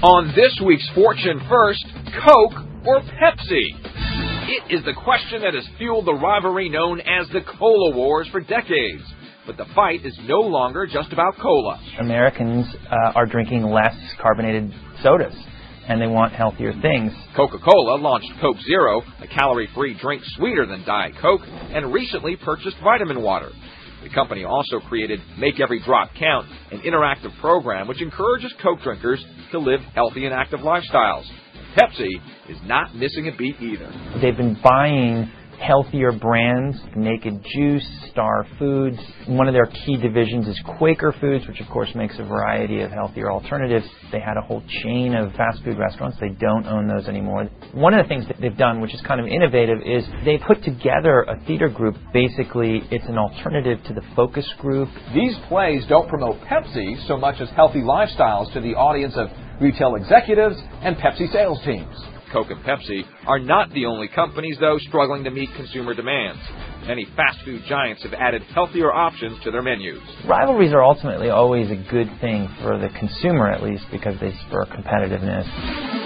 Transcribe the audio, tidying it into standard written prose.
On this week's Fortune First, Coke or Pepsi? It is the question that has fueled the rivalry known as the Cola Wars for decades. But the fight is no longer just about cola. Americans are drinking less carbonated sodas, and they want healthier things. Coca-Cola launched Coke Zero, a calorie-free drink sweeter than Diet Coke, and recently purchased Vitamin Water. The company also created Make Every Drop Count, an interactive program which encourages Coke drinkers to live healthy and active lifestyles. Pepsi is not missing a beat either. They've been buying healthier brands, Naked Juice, Star Foods. One of their key divisions is Quaker Foods, which of course makes a variety of healthier alternatives. They had a whole chain of fast food restaurants. They don't own those anymore. One of the things that they've done, which is kind of innovative, is they put together a theater group. Basically, it's an alternative to the focus group. These plays don't promote Pepsi so much as healthy lifestyles to the audience of retail executives and Pepsi sales teams. Coke and Pepsi are not the only companies, though, struggling to meet consumer demands. Many fast food giants have added healthier options to their menus. Rivalries are ultimately always a good thing for the consumer, at least, because they spur competitiveness.